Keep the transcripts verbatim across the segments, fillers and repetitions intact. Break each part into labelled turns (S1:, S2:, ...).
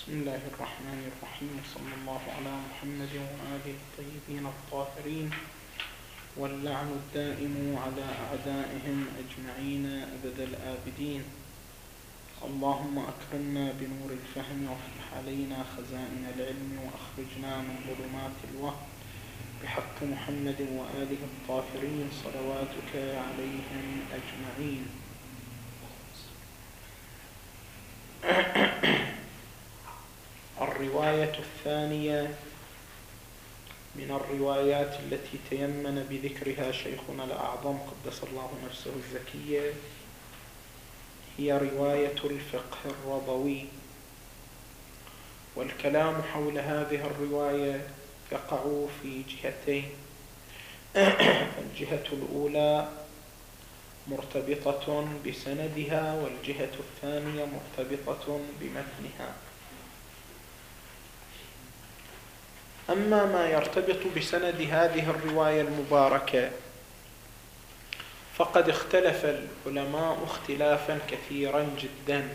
S1: بسم الله الرحمن الرحيم، صلى الله على محمد وآله الطيبين الطاهرين، واللعن الدائم على أعدائهم أجمعين أبد الآبدين. اللهم أكرمنا بنور الفهم وافتح علينا خزائن العلم وأخرجنا من ظلمات الوهم بحق محمد وآله الطاهرين صلواتك عليهم أجمعين. الرواية الثانية من الروايات التي تيمن بذكرها شيخنا الأعظم قدس الله نفسه الزكية هي رواية الفقه الرضوي، والكلام حول هذه الرواية يقع في جهتين. الجهة الأولى مرتبطة بسندها، والجهة الثانية مرتبطة بمتنها. أما ما يرتبط بسند هذه الرواية المباركة فقد اختلف العلماء اختلافا كثيرا جدا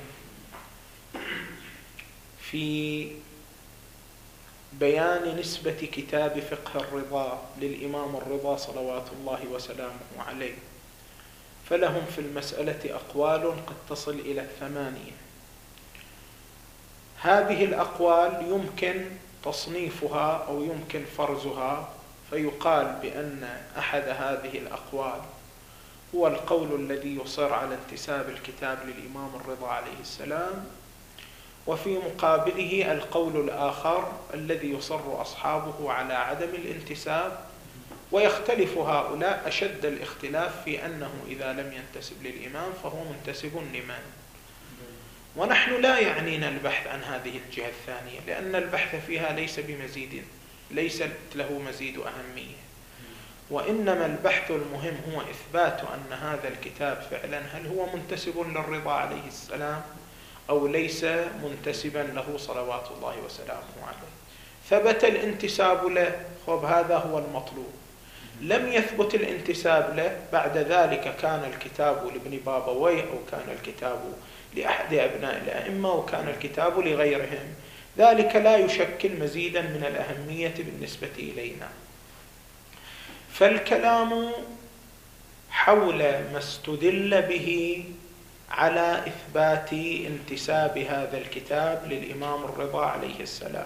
S1: في بيان نسبة كتاب فقه الرضا للإمام الرضا صلوات الله وسلامه عليه، فلهم في المسألة أقوال قد تصل إلى الثمانية. هذه الأقوال يمكن تصنيفها أو يمكن فرزها، فيقال بأن أحد هذه الأقوال هو القول الذي يصر على انتساب الكتاب للإمام الرضا عليه السلام، وفي مقابله القول الآخر الذي يصر أصحابه على عدم الانتساب، ويختلف هؤلاء أشد الاختلاف في أنه إذا لم ينتسب للإمام فهو منتسب لمن. ونحن لا يعنينا البحث عن هذه الجهة الثانية، لأن البحث فيها ليس بمزيد، ليس له مزيد أهمية، وإنما البحث المهم هو إثبات أن هذا الكتاب فعلا هل هو منتسب للرضا عليه السلام أو ليس منتسبا له صلوات الله وسلامه عليه. ثبت الانتساب له، خب هذا هو المطلوب. لم يثبت الانتساب له، بعد ذلك كان الكتاب لابن بابويه أو كان الكتاب لأحد أبناء الأئمة وكان الكتاب لغيرهم، ذلك لا يشكل مزيدا من الأهمية بالنسبة إلينا. فالكلام حول ما استدل به على إثبات انتساب هذا الكتاب للإمام الرضا عليه السلام.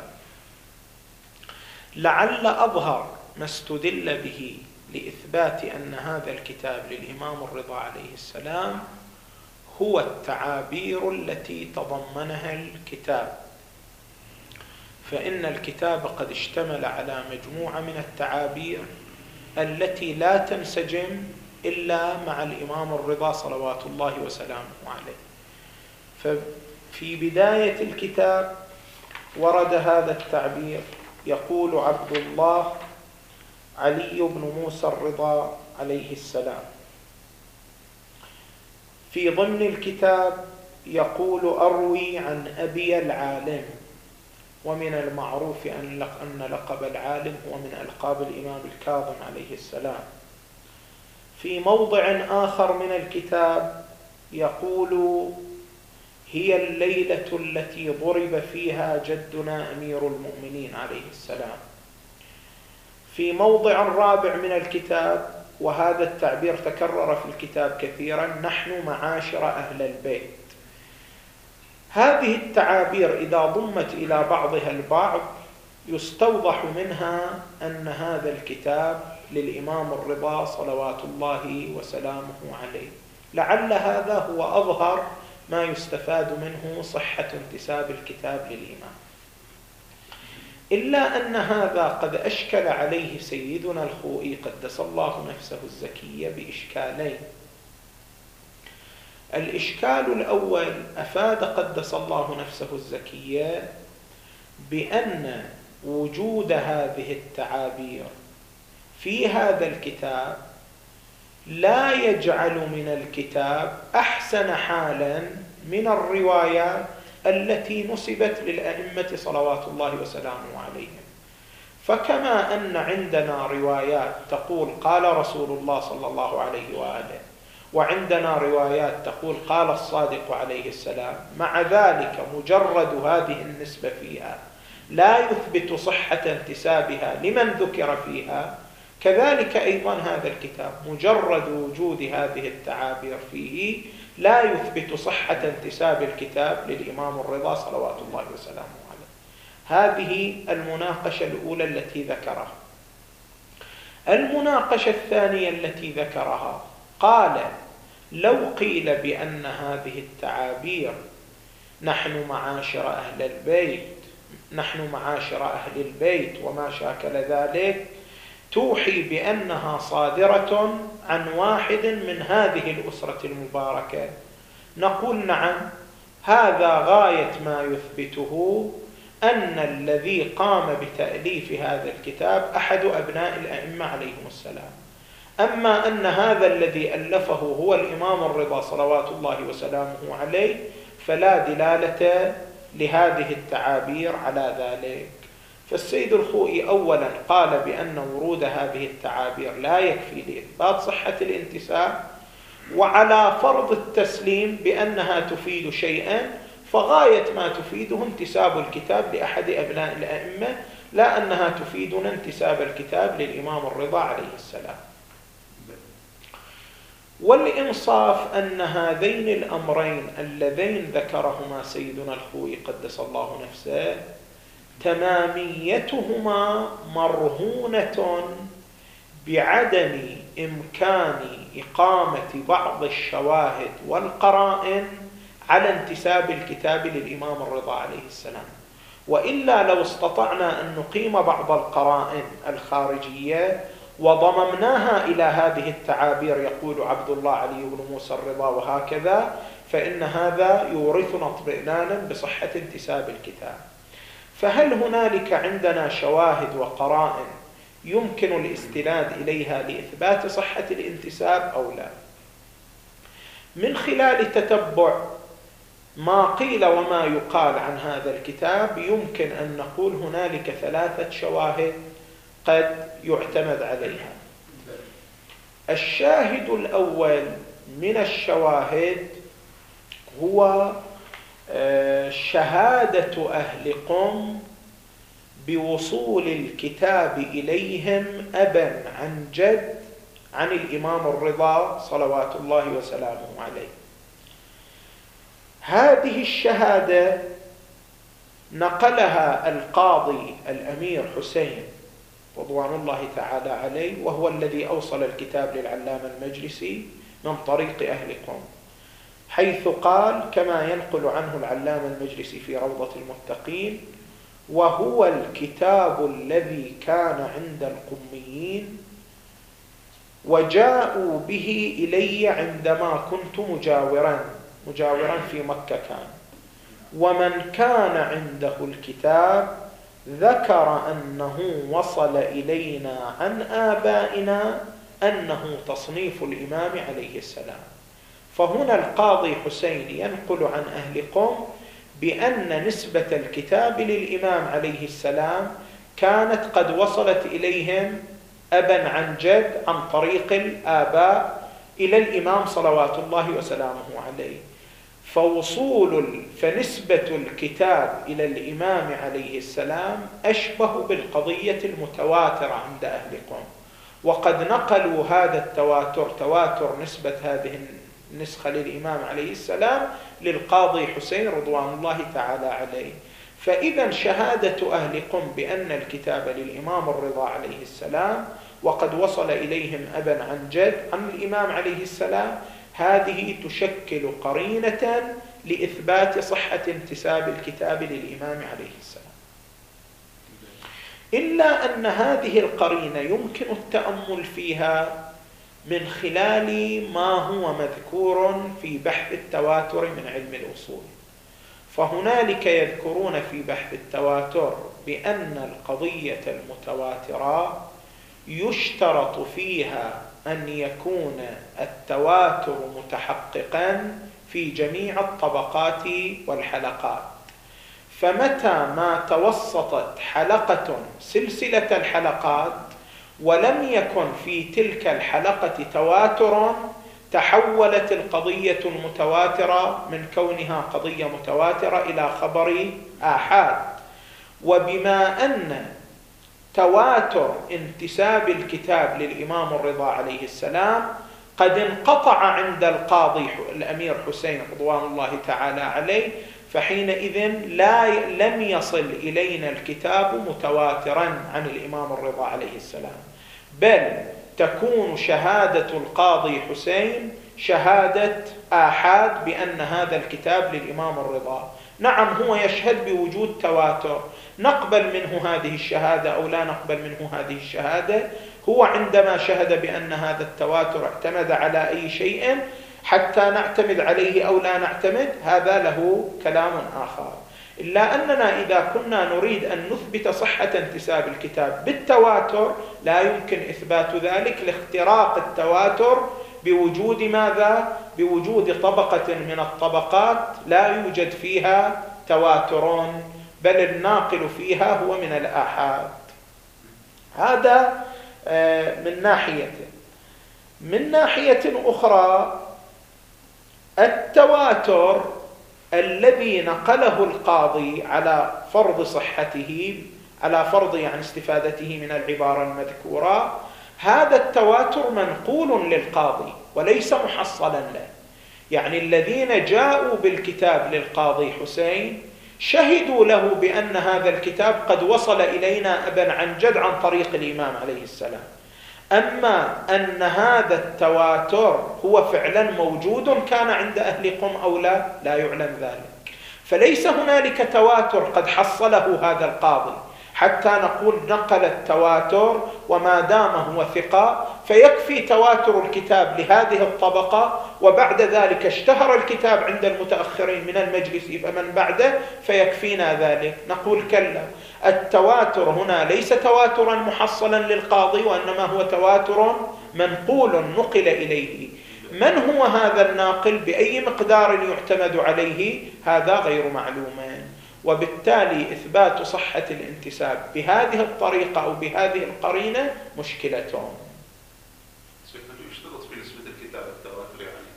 S1: لعل أظهر ما استدل به لإثبات أن هذا الكتاب للإمام الرضا عليه السلام هو التعابير التي تضمنها الكتاب، فإن الكتاب قد اشتمل على مجموعة من التعابير التي لا تنسجم إلا مع الإمام الرضا صلوات الله وسلامه عليه. ففي بداية الكتاب ورد هذا التعبير، يقول عبد الله علي بن موسى الرضا عليه السلام. في ضمن الكتاب يقول أروي عن أبي العالم، ومن المعروف أن لقب العالم هو من ألقاب الإمام الكاظم عليه السلام. في موضع آخر من الكتاب يقول هي الليلة التي ضرب فيها جدنا أمير المؤمنين عليه السلام. في موضع رابع من الكتاب، وهذا التعبير تكرر في الكتاب كثيرا، نحن معاشر أهل البيت. هذه التعابير إذا ضمت إلى بعضها البعض يستوضح منها أن هذا الكتاب للإمام الرضا صلوات الله وسلامه عليه. لعل هذا هو أظهر ما يستفاد منه صحة انتساب الكتاب للإمام، إلا أن هذا قد أشكل عليه سيدنا الخوئي قدس الله نفسه الزكية بإشكالين. الإشكال الأول أفاد قدس الله نفسه الزكية بأن وجود هذه التعابير في هذا الكتاب لا يجعل من الكتاب أحسن حالا من الروايات التي نسبت للأئمة صلوات الله وسلامه عليهم. فكما أن عندنا روايات تقول قال رسول الله صلى الله عليه وآله، وعندنا روايات تقول قال الصادق عليه السلام، مع ذلك مجرد هذه النسبة فيها لا يثبت صحة انتسابها لمن ذكر فيها، كذلك أيضا هذا الكتاب مجرد وجود هذه التعابير فيه لا يثبت صحة انتساب الكتاب للإمام الرضا صلوات الله وسلامه عليه. هذه المناقشة الأولى التي ذكرها. المناقشة الثانية التي ذكرها قال: لو قيل بأن هذه التعابير نحن معاشر أهل البيت نحن معاشر أهل البيت وما شاكل ذلك توحي بأنها صادرة عن واحد من هذه الأسرة المباركة، نقول نعم، هذا غاية ما يثبته أن الذي قام بتأليف هذا الكتاب أحد أبناء الأئمة عليهم السلام. أما أن هذا الذي ألفه هو الإمام الرضا صلوات الله وسلامه عليه فلا دلالة لهذه التعابير على ذلك. فالسيد الخوئي أولا قال بأن ورود هذه التعابير لا يكفي لإثبات صحة الانتساب، وعلى فرض التسليم بأنها تفيد شيئا فغاية ما تفيده انتساب الكتاب لأحد أبناء الأئمة، لا أنها تفيدنا انتساب الكتاب للإمام الرضا عليه السلام. والإنصاف أن هذين الأمرين اللذين ذكرهما سيدنا الخوئي قدس الله نفسه تماميتهما مرهونة بعدم إمكان إقامة بعض الشواهد والقرائن على انتساب الكتاب للإمام الرضا عليه السلام، وإلا لو استطعنا أن نقيم بعض القرائن الخارجية وضممناها إلى هذه التعابير يقول عبد الله علي بن موسى الرضا وهكذا، فإن هذا يورثنا اطمئنانا بصحة انتساب الكتاب. فهل هنالك عندنا شواهد وقرائن يمكن الاستناد إليها لإثبات صحة الانتساب أو لا؟ من خلال تتبع ما قيل وما يقال عن هذا الكتاب يمكن أن نقول هنالك ثلاثة شواهد قد يعتمد عليها. الشاهد الأول من الشواهد هو شهادة أهل قم بوصول الكتاب إليهم أبا عن جد عن الإمام الرضا صلوات الله وسلامه عليه. هذه الشهادة نقلها القاضي الأمير حسين رضوان الله تعالى عليه، وهو الذي أوصل الكتاب للعلامة المجلسي من طريق أهل قم، حيث قال كما ينقل عنه العلامة المجلسي في روضة المتقين: وهو الكتاب الذي كان عند القميين وجاءوا به إلي عندما كنت مجاورا مجاورا في مكة كان، ومن كان عنده الكتاب ذكر أنه وصل إلينا عن آبائنا أنه تصنيف الإمام عليه السلام. فهنا القاضي حسين ينقل عن أهل قم بأن نسبة الكتاب للإمام عليه السلام كانت قد وصلت إليهم أبا عن جد عن طريق الآباء إلى الإمام صلوات الله وسلامه عليه. فوصول فنسبة الكتاب إلى الإمام عليه السلام أشبه بالقضية المتواترة عند أهل قم، وقد نقلوا هذا التواتر تواتر نسبة هذه النسخة للإمام عليه السلام للقاضي حسين رضوان الله تعالى عليه. فإذا شهادة أهل قم بأن الكتاب للإمام الرضا عليه السلام وقد وصل إليهم أبا عن جد عن الإمام عليه السلام هذه تشكل قرينة لإثبات صحة انتساب الكتاب للإمام عليه السلام. إلا أن هذه القرينة يمكن التأمل فيها من خلال ما هو مذكور في بحث التواتر من علم الأصول. فهنالك يذكرون في بحث التواتر بأن القضية المتواترة يشترط فيها أن يكون التواتر متحققا في جميع الطبقات والحلقات. فمتى ما توسطت حلقة سلسلة الحلقات ولم يكن في تلك الحلقة تواتر تحولت القضية المتواترة من كونها قضية متواترة إلى خبر آحاد. وبما أن تواتر انتساب الكتاب للإمام الرضا عليه السلام قد انقطع عند القاضي الأمير حسين رضوان الله تعالى عليه، فحينئذ لا لم يصل إلينا الكتاب متواترا عن الإمام الرضا عليه السلام، بل تكون شهادة القاضي حسين شهادة آحاد بأن هذا الكتاب للإمام الرضا. نعم هو يشهد بوجود تواتر، نقبل منه هذه الشهادة أو لا نقبل منه هذه الشهادة. هو عندما شهد بأن هذا التواتر اعتمد على أي شيء حتى نعتمد عليه أو لا نعتمد، هذا له كلام آخر. إلا أننا إذا كنا نريد أن نثبت صحة انتساب الكتاب بالتواتر لا يمكن إثبات ذلك لاختراق التواتر بوجود ماذا؟ بوجود طبقة من الطبقات لا يوجد فيها تواتر، بل الناقل فيها هو من الآحاد. هذا من ناحية. من ناحية أخرى التواتر الذي نقله القاضي على فرض صحته، على فرض يعني استفادته من العبارة المذكورة، هذا التواتر منقول للقاضي وليس محصلا له. يعني الذين جاءوا بالكتاب للقاضي حسين شهدوا له بأن هذا الكتاب قد وصل إلينا أبا عن جد عن طريق الإمام عليه السلام. أما أن هذا التواتر هو فعلا موجود كان عند أهل قم أو لا، لا يعلم ذلك. فليس هنالك تواتر قد حصله هذا القاضي حتى نقول نقل التواتر وما دام هو ثقة فيكفي تواتر الكتاب لهذه الطبقة، وبعد ذلك اشتهر الكتاب عند المتأخرين من المجلس فمن بعده فيكفينا ذلك. نقول كلا، التواتر هنا ليس تواترا محصلا للقاضي، وإنما هو تواتر منقول نقل إليه. من هو هذا الناقل؟ بأي مقدار يعتمد عليه؟ هذا غير معلوم. وبالتالي إثبات صحة الانتساب بهذه الطريقة أو بهذه القرينة مشكلة.
S2: يشترط في نسبة الكتاب التواتر يعني؟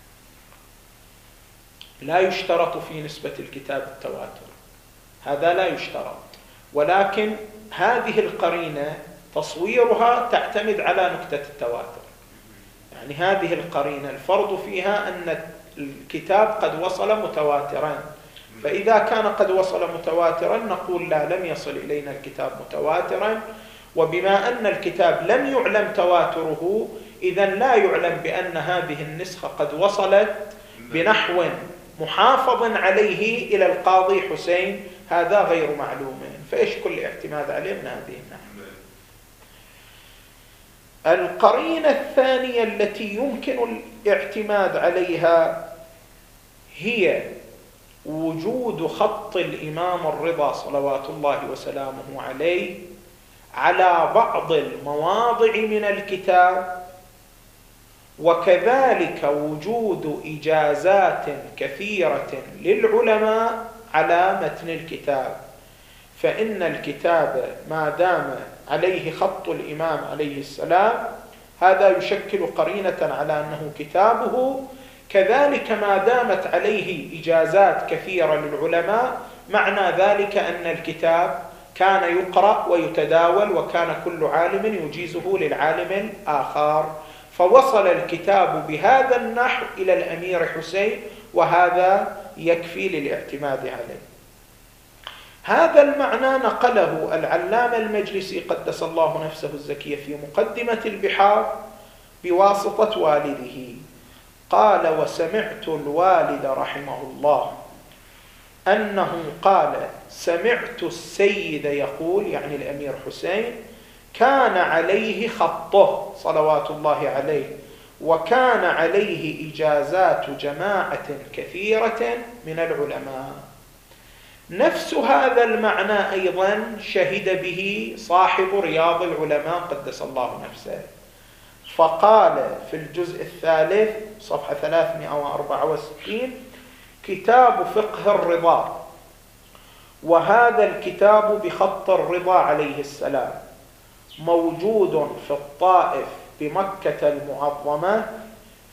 S1: لا يشترط في نسبة الكتاب التواتر، هذا لا يشترط، ولكن هذه القرينة تصويرها تعتمد على نكتة التواتر. يعني هذه القرينة الفرض فيها أن الكتاب قد وصل متواترا، فإذا كان قد وصل متواترا نقول لا، لم يصل إلينا الكتاب متواترا. وبما أن الكتاب لم يعلم تواتره إذن لا يعلم بأن هذه النسخة قد وصلت بنحو محافظ عليه إلى القاضي حسين، هذا غير معلوم، فيشكل الاعتماد عليه من هذه الناحية. القرينة الثانية التي يمكن الاعتماد عليها هي وجود خط الإمام الرضا صلوات الله وسلامه عليه على بعض المواضع من الكتاب، وكذلك وجود إجازات كثيرة للعلماء على متن الكتاب. فإن الكتاب ما دام عليه خط الإمام عليه السلام هذا يشكل قرينة على أنه كتابه، كذلك ما دامت عليه إجازات كثيرة للعلماء معنى ذلك أن الكتاب كان يقرأ ويتداول، وكان كل عالم يجيزه للعالم الآخر، فوصل الكتاب بهذا النحو إلى الأمير حسين، وهذا يكفي للاعتماد عليه. هذا المعنى نقله العلامة المجلسي قدس الله نفسه الزكية في مقدمة البحار بواسطة والده. قال: وسمعت الوالد رحمه الله أنه قال: سمعت السيد يقول، يعني الأمير حسين، كان عليه خطه صلوات الله عليه، وكان عليه إجازات جماعة كثيرة من العلماء. نفس هذا المعنى أيضا شهد به صاحب رياض العلماء قدس الله نفسه، فقال في الجزء الثالث صفحة ثلاثمائة وأربعة وستين: كتاب فقه الرضا، وهذا الكتاب بخط الرضا عليه السلام موجود في الطائف بمكة المعظمة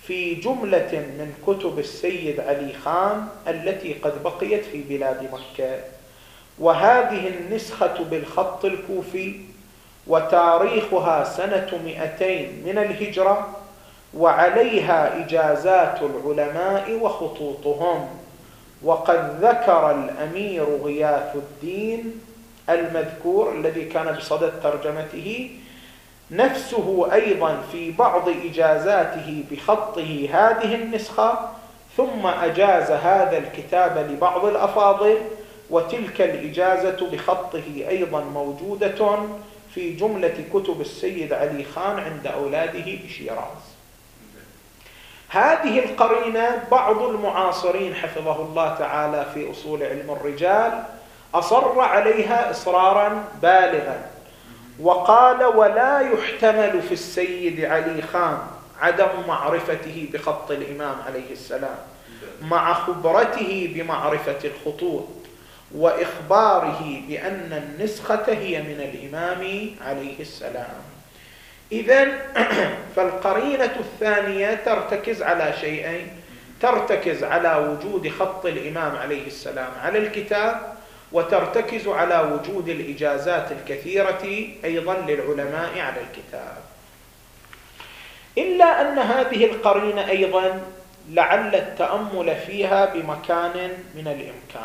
S1: في جملة من كتب السيد علي خان التي قد بقيت في بلاد مكة، وهذه النسخة بالخط الكوفي، وتاريخها سنة مئتين من الهجرة، وعليها إجازات العلماء وخطوطهم. وقد ذكر الأمير غياث الدين المذكور الذي كان بصدد ترجمته نفسه أيضا في بعض إجازاته بخطه هذه النسخة، ثم أجاز هذا الكتاب لبعض الأفاضل، وتلك الإجازة بخطه أيضا موجودة في جملة كتب السيد علي خان عند أولاده بشيراز. هذه القرينة بعض المعاصرين حفظه الله تعالى في أصول علم الرجال أصر عليها إصرارا بالغا، وقال: ولا يحتمل في السيد علي خان عدم معرفته بخط الإمام عليه السلام مع خبرته بمعرفة الخطوط وإخباره بأن النسخة هي من الإمام عليه السلام. إذن فالقرينة الثانية ترتكز على شيئين: ترتكز على وجود خط الإمام عليه السلام على الكتاب، وترتكز على وجود الإجازات الكثيرة أيضا للعلماء على الكتاب. إلا أن هذه القرينة أيضا لعل التأمل فيها بمكان من الإمكان.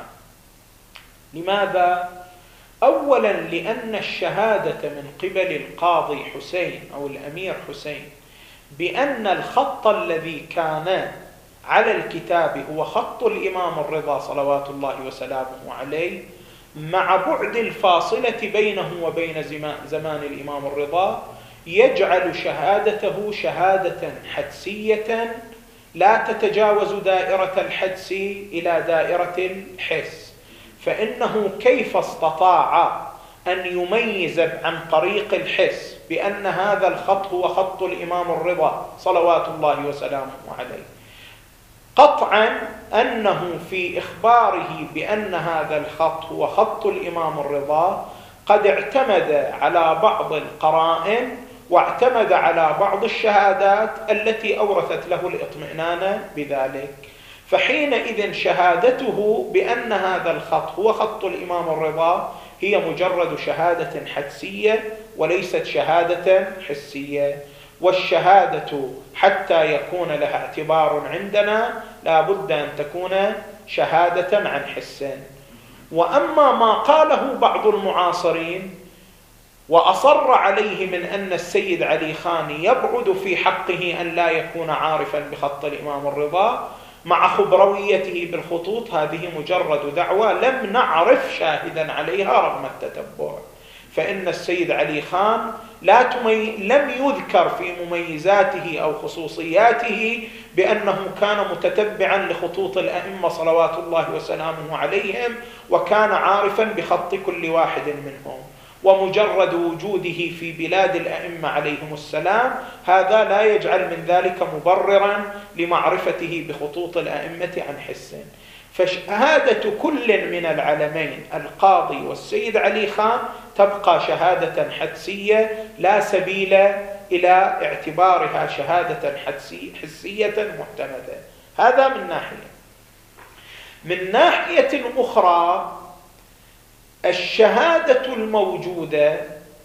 S1: لماذا؟ أولا لأن الشهادة من قبل القاضي حسين أو الأمير حسين بأن الخط الذي كان على الكتاب هو خط الإمام الرضا صلوات الله وسلامه عليه، مع بعد الفاصلة بينه وبين زمان الإمام الرضا، يجعل شهادته شهادة حدسية لا تتجاوز دائرة الحدس إلى دائرة الحس. فإنه كيف استطاع أن يميز عن طريق الحس بأن هذا الخط هو خط الإمام الرضا صلوات الله وسلامه عليه؟ قطعا أنه في إخباره بأن هذا الخط هو خط الإمام الرضا قد اعتمد على بعض القرائن واعتمد على بعض الشهادات التي أورثت له الاطمئنان بذلك. فحينئذ شهادته بأن هذا الخط هو خط الإمام الرضا هي مجرد شهادة حدسية وليست شهادة حسية. والشهادة حتى يكون لها اعتبار عندنا لا بد أن تكون شهادة عن حس. وأما ما قاله بعض المعاصرين وأصر عليه من أن السيد علي خان يبعد في حقه أن لا يكون عارفا بخط الإمام الرضا مع خبرويته بالخطوط، هذه مجرد دعوة لم نعرف شاهدا عليها رغم التتبع. فإن السيد علي خان لا تمي... لم يذكر في مميزاته أو خصوصياته بأنه كان متتبعا لخطوط الأئمة صلوات الله وسلامه عليهم وكان عارفا بخط كل واحد منهم. ومجرد وجوده في بلاد الأئمة عليهم السلام هذا لا يجعل من ذلك مبررا لمعرفته بخطوط الأئمة عن حس. فشهادة كل من العلمين القاضي والسيد علي خان تبقى شهادة حدسية لا سبيل إلى اعتبارها شهادة حسية معتمدة. هذا من ناحية. من ناحية أخرى الشهادة الموجودة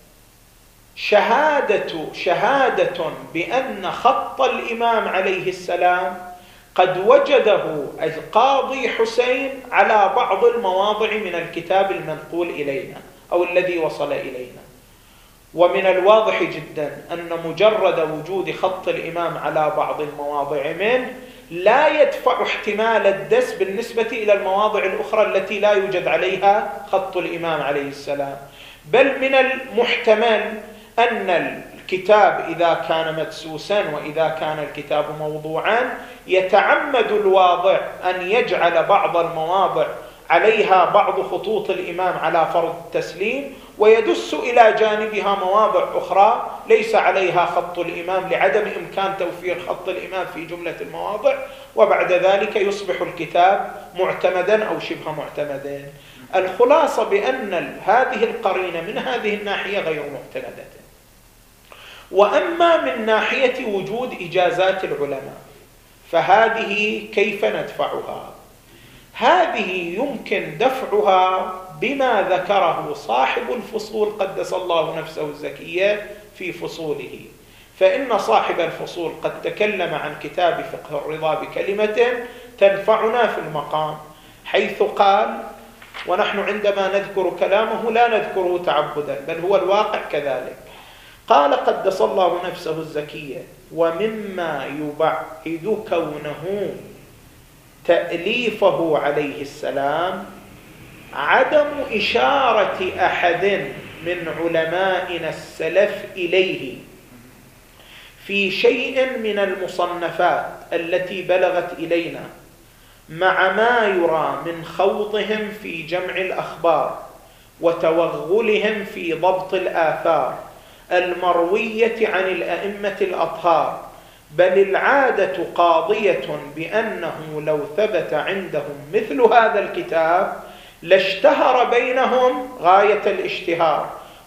S1: شهادة شهادة بأن خط الإمام عليه السلام قد وجده القاضي حسين على بعض المواضع من الكتاب المنقول إلينا أو الذي وصل إلينا. ومن الواضح جدا أن مجرد وجود خط الإمام على بعض المواضع منه لا يدفع احتمال الدس بالنسبة إلى المواضع الأخرى التي لا يوجد عليها خط الإمام عليه السلام. بل من المحتمل أن الكتاب إذا كان مدسوسا وإذا كان الكتاب موضوعا يتعمد الواضع أن يجعل بعض المواضع عليها بعض خطوط الإمام على فرض التسليم ويدس إلى جانبها مواضع أخرى ليس عليها خط الإمام لعدم إمكان توفير خط الإمام في جملة المواضع، وبعد ذلك يصبح الكتاب معتمدا أو شبه معتمدا. الخلاصة بأن هذه القرينة من هذه الناحية غير معتمدة. وأما من ناحية وجود إجازات العلماء فهذه كيف ندفعها؟ هذه يمكن دفعها بما ذكره صاحب الفصول قدس الله نفسه الزكية في فصوله. فإن صاحب الفصول قد تكلم عن كتاب فقه الرضا بكلمة تنفعنا في المقام، حيث قال، ونحن عندما نذكر كلامه لا نذكره تعبدا بل هو الواقع كذلك، قال قدس الله نفسه الزكية: ومما يبعد كونه تأليفه عليه السلام عدم إشارة أحد من علمائنا السلف إليه في شيء من المصنفات التي بلغت إلينا، مع ما يرى من خوضهم في جمع الأخبار وتوغلهم في ضبط الآثار المروية عن الأئمة الأطهار، بل العادة قاضية بأنه لو ثبت عندهم مثل هذا الكتاب لاشتهر بينهم غاية الاشتهار،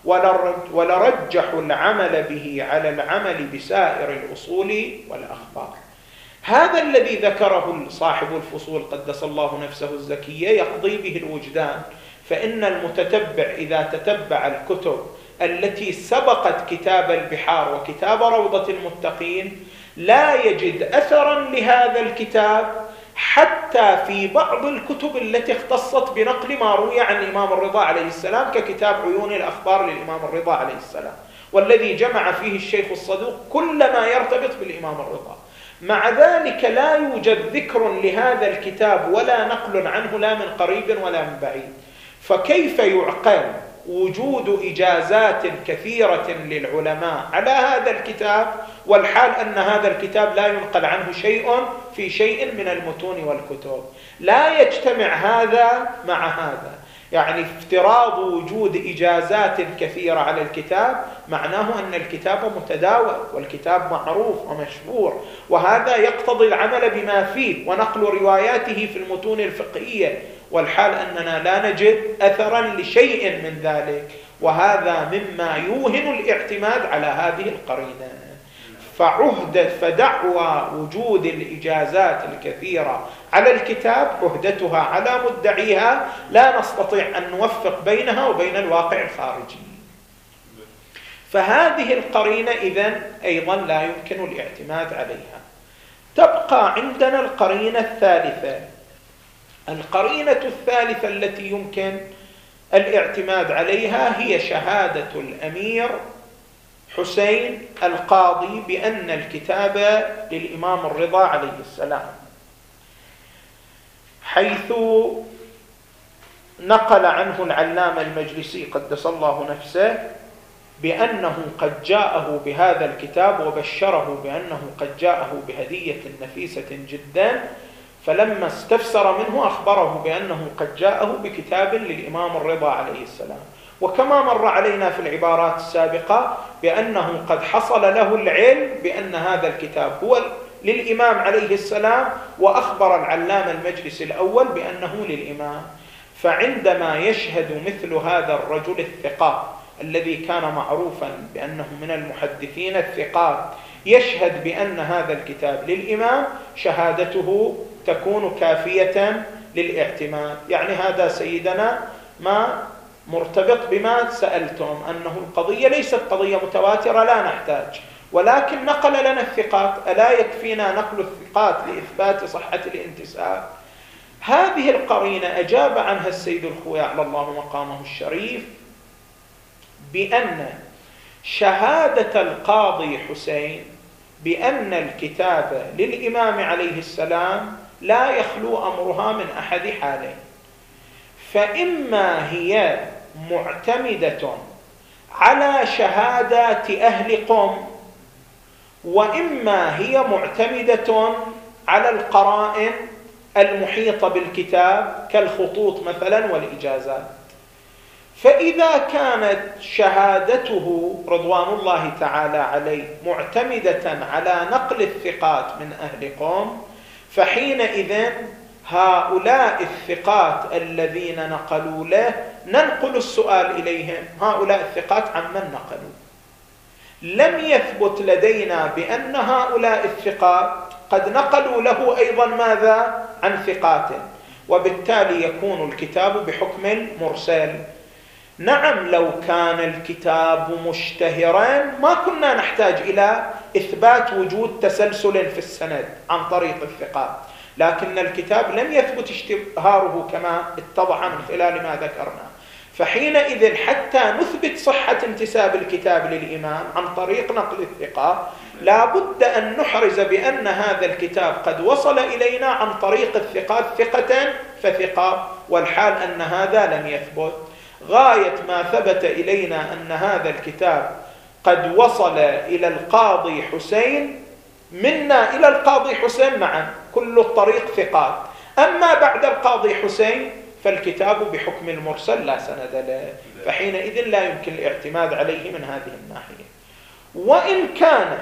S1: ولرجحوا العمل به على العمل بسائر الأصول والأخبار. هذا الذي ذكره صاحب الفصول قدس الله نفسه الزكية يقضي به الوجدان. فإن المتتبع إذا تتبع الكتب التي سبقت كتاب البحار وكتاب روضة المتقين لا يجد أثرا لهذا الكتاب، حتى في بعض الكتب التي اختصت بنقل ما روي عن الإمام الرضا عليه السلام، ككتاب عيون الأخبار للإمام الرضا عليه السلام، والذي جمع فيه الشيخ الصدوق كل ما يرتبط بالإمام الرضا. مع ذلك لا يوجد ذكر لهذا الكتاب ولا نقل عنه لا من قريب ولا من بعيد. فكيف يعقل وجود إجازات كثيرة للعلماء على هذا الكتاب والحال أن هذا الكتاب لا ينقل عنه شيء في شيء من المتون والكتب؟ لا يجتمع هذا مع هذا. يعني افتراض وجود إجازات كثيرة على الكتاب معناه أن الكتاب متداول والكتاب معروف ومشهور، وهذا يقتضي العمل بما فيه ونقل رواياته في المتون الفقهية، والحال أننا لا نجد أثرا لشيء من ذلك، وهذا مما يوهن الاعتماد على هذه القرينة. فعهدة فدعوى وجود الإجازات الكثيرة على الكتاب عهدتها على مدعيها، لا نستطيع أن نوفق بينها وبين الواقع الخارجي. فهذه القرينة إذن أيضا لا يمكن الاعتماد عليها. تبقى عندنا القرينة الثالثة. القرينة الثالثة التي يمكن الاعتماد عليها هي شهادة الأمير حسين القاضي بأن الكتاب للإمام الرضا عليه السلام، حيث نقل عنه العلامة المجلسي قدس الله نفسه بأنه قد جاءه بهذا الكتاب وبشره بأنه قد جاءه بهدية نفيسة جدا، فلما استفسر منه أخبره بأنه قد جاءه بكتاب للإمام الرضا عليه السلام. وكما مر علينا في العبارات السابقة بأنه قد حصل له العلم بأن هذا الكتاب هو للإمام عليه السلام، وأخبر العلامة المجلس الأول بأنه للإمام. فعندما يشهد مثل هذا الرجل الثقة الذي كان معروفا بأنه من المحدثين الثقات يشهد بأن هذا الكتاب للإمام، شهادته تكون كافية للاعتماد. يعني هذا سيدنا ما مرتبط بما سألتم، أنه القضية ليست قضية متواترة لا نحتاج، ولكن نقل لنا الثقات، ألا يكفينا نقل الثقات لإثبات صحة الانتساب؟ هذه القرينة أجاب عنها السيد الخوي على الله مقامه الشريف بأن شهادة القاضي حسين بأن الكتاب للإمام عليه السلام لا يخلو أمرها من أحد حالين: فإما هي معتمدة على شهادات أهل قم، وإما هي معتمدة على القرائن المحيطة بالكتاب كالخطوط مثلا والإجازات. فإذا كانت شهادته رضوان الله تعالى عليه معتمدة على نقل الثقات من أهل قوم، فحينئذ هؤلاء الثقات الذين نقلوا له ننقل السؤال إليهم: هؤلاء الثقات عمن نقلوا؟ لم يثبت لدينا بأن هؤلاء الثقات قد نقلوا له أيضا ماذا؟ عن ثقات، وبالتالي يكون الكتاب بحكم المرسل. نعم، لو كان الكتاب مشتهرا ما كنا نحتاج إلى إثبات وجود تسلسل في السند عن طريق الثقات، لكن الكتاب لم يثبت اشتهاره كما اتضح من خلال ما ذكرنا، فحينئذ حتى نثبت صحة انتساب الكتاب للإمام عن طريق نقل الثقة لا بد أن نحرز بأن هذا الكتاب قد وصل إلينا عن طريق الثقات ثقة فثقة، والحال أن هذا لم يثبت. غاية ما ثبت إلينا أن هذا الكتاب قد وصل إلى القاضي حسين، منا إلى القاضي حسين معا كل الطريق ثقات، أما بعد القاضي حسين فالكتاب بحكم المرسل لا سند له، فحينئذ لا يمكن الاعتماد عليه من هذه الناحية. وإن كان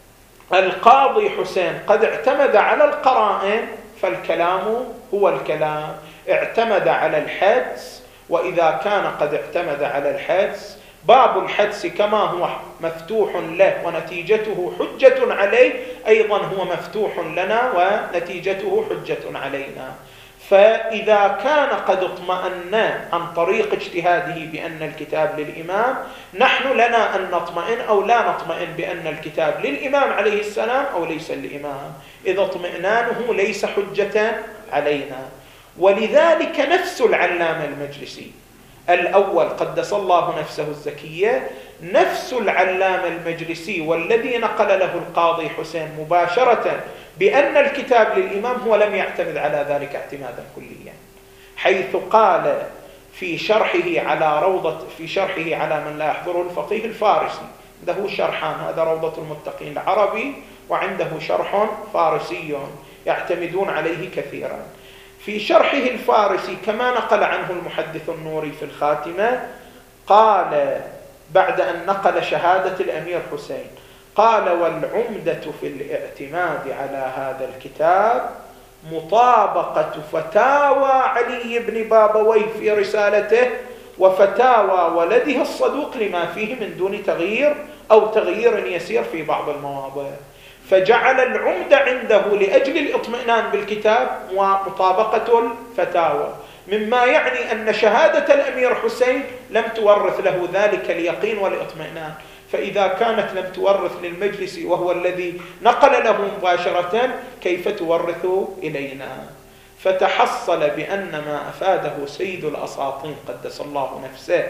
S1: القاضي حسين قد اعتمد على القرائن فالكلام هو الكلام، اعتمد على الحدس، وإذا كان قد اعتمد على الحدس باب الحدس كما هو مفتوح له ونتيجته حجة عليه أيضا هو مفتوح لنا ونتيجته حجة علينا. فإذا كان قد اطمأن عن طريق اجتهاده بأن الكتاب للإمام، نحن لنا أن نطمئن أو لا نطمئن بأن الكتاب للإمام عليه السلام أو ليس للإمام، إذا اطمئنانه ليس حجة علينا. ولذلك نفس العلامة المجلسي الأول قدس الله نفسه الزكية، نفس العلامة المجلسي والذي نقل له القاضي حسين مباشرة بأن الكتاب للإمام هو لم يعتمد على ذلك اعتمادا كليا، حيث قال في شرحه على روضة في شرحه على من لا يحضره الفقيه الفارسي، عنده شرحان، هذا روضة المتقين العربي وعنده شرح فارسي يعتمدون عليه كثيرا. في شرحه الفارسي كما نقل عنه المحدث النوري في الخاتمة، قال بعد أن نقل شهادة الأمير حسين قال: والعمدة في الاعتماد على هذا الكتاب مطابقة فتاوى علي بن بابويه في رسالته وفتاوى ولده الصدوق لما فيه من دون تغيير أو تغيير يسير في بعض المواضع، فجعل العمدة عنده لأجل الإطمئنان بالكتاب ومطابقة الفتاوى، مما يعني أن شهادة الأمير حسين لم تورث له ذلك اليقين والإطمئنان، فإذا كانت لم تورث للمجلس وهو الذي نقل له مباشرة كيف تورث إلينا؟ فتحصل بأن ما أفاده سيد الأساطين قدس الله نفسه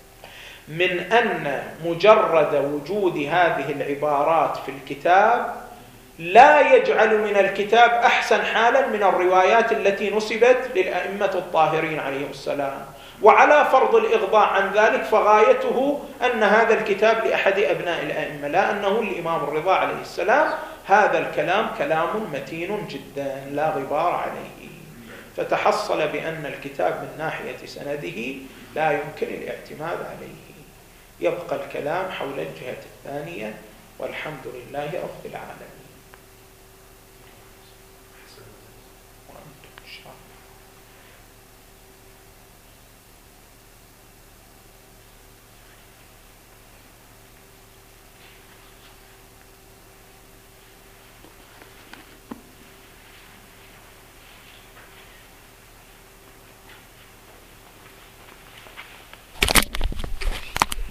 S1: من أن مجرد وجود هذه العبارات في الكتاب لا يجعل من الكتاب أحسن حالا من الروايات التي نسبت للأئمة الطاهرين عليهم السلام، وعلى فرض الإغضاء عن ذلك فغايته أن هذا الكتاب لأحد أبناء الأئمة لا أنه الإمام الرضا عليه السلام. هذا الكلام كلام متين جدا لا غبار عليه. فتحصل بأن الكتاب من ناحية سنده لا يمكن الاعتماد عليه. يبقى الكلام حول الجهة الثانية، والحمد لله رب العالمين.